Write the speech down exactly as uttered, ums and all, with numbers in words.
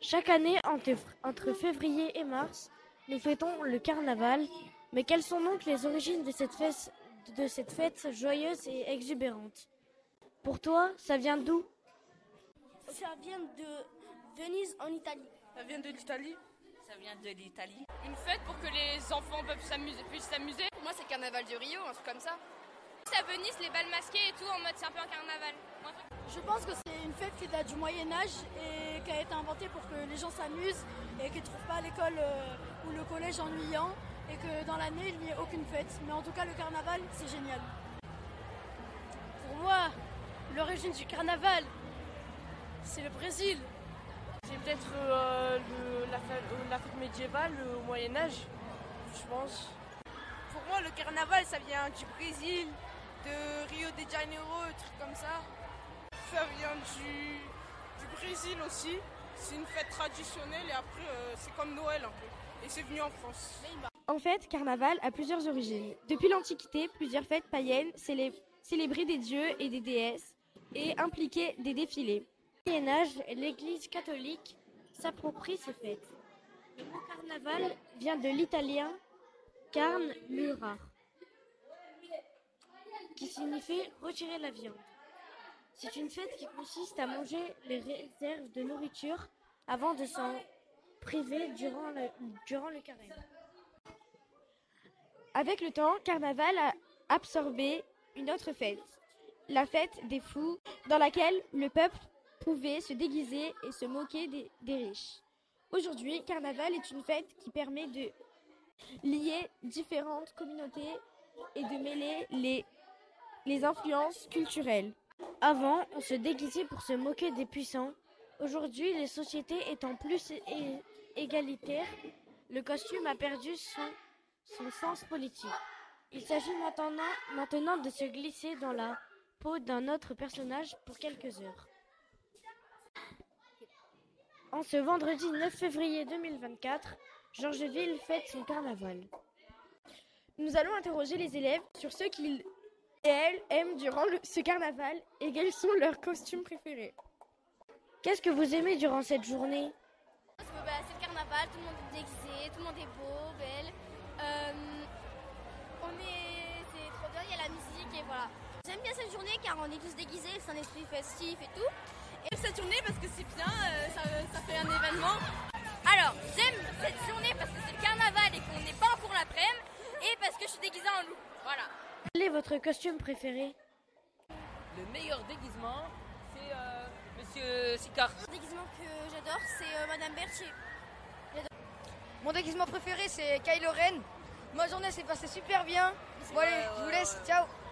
Chaque année, entre, entre février et mars, nous fêtons le carnaval. Mais quelles sont donc les origines de cette fête, de cette fête joyeuse et exubérante? Pour toi, ça vient d'où? Ça vient de Venise en Italie. Ça vient de l'Italie. Ça vient de l'Italie. Une fête pour que les enfants peuvent s'amuser, puissent s'amuser. Pour moi, c'est le carnaval de Rio, un truc comme ça. C'est à Venise, les balles masquées et tout, en mode c'est un peu un carnaval. Je pense que c'est une fête qui date du Moyen-Âge et qui a été inventée pour que les gens s'amusent et qu'ils ne trouvent pas l'école ou le collège ennuyant et que dans l'année, il n'y ait aucune fête. Mais en tout cas, le carnaval, c'est génial. Pour moi, l'origine du carnaval, c'est le Brésil. C'est peut-être euh, le, la, la fête médiévale au Moyen-Âge, je pense. Pour moi, le carnaval, ça vient du Brésil, de Rio de Janeiro, un truc comme ça. Ça vient du, du Brésil aussi. C'est une fête traditionnelle et après, euh, c'est comme Noël un peu. Et c'est venu en France. En fait, carnaval a plusieurs origines. Depuis l'Antiquité, plusieurs fêtes païennes célé- célébraient des dieux et des déesses et impliquaient des défilés. Au Moyen-Âge, l'Église catholique s'approprie ces fêtes. Le mot carnaval vient de l'italien carnura, qui signifie retirer la viande. C'est une fête qui consiste à manger les réserves de nourriture avant de s'en priver durant le, durant le carême. Avec le temps, carnaval a absorbé une autre fête, la fête des fous, dans laquelle le peuple pouvait se déguiser et se moquer des, des riches. Aujourd'hui, carnaval est une fête qui permet de lier différentes communautés et de mêler les, les influences culturelles. Avant, on se déguisait pour se moquer des puissants. Aujourd'hui, les sociétés étant plus é- égalitaires, le costume a perdu son, son sens politique. Il s'agit maintenant, maintenant de se glisser dans la peau d'un autre personnage pour quelques heures. En ce vendredi neuf février deux mille vingt-quatre, Georgeville fête son carnaval. Nous allons interroger les élèves sur ce qu'ils et elles aiment durant le, ce carnaval et quels sont leurs costumes préférés. Qu'est-ce que vous aimez durant cette journée? Parce que, bah, c'est le carnaval, tout le monde est déguisé, tout le monde est beau, belle. Euh, on est, c'est trop bien, il y a la musique et voilà. J'aime bien cette journée car on est tous déguisés, c'est un esprit festif et tout. Et cette journée parce que c'est bien, euh, ça, ça fait un événement. Alors, j'aime cette journée parce que c'est le carnaval et qu'on n'est pas en cours l'après-midi et parce que je suis déguisée en loup. Voilà. Quel est votre costume préféré? Le meilleur déguisement, c'est euh, Monsieur Sicard. Le déguisement que j'adore, c'est euh, Madame Berthier. Mon déguisement préféré, c'est Kylo Ren. Ma journée s'est passée super bien. Bon allez, je vous laisse, ciao.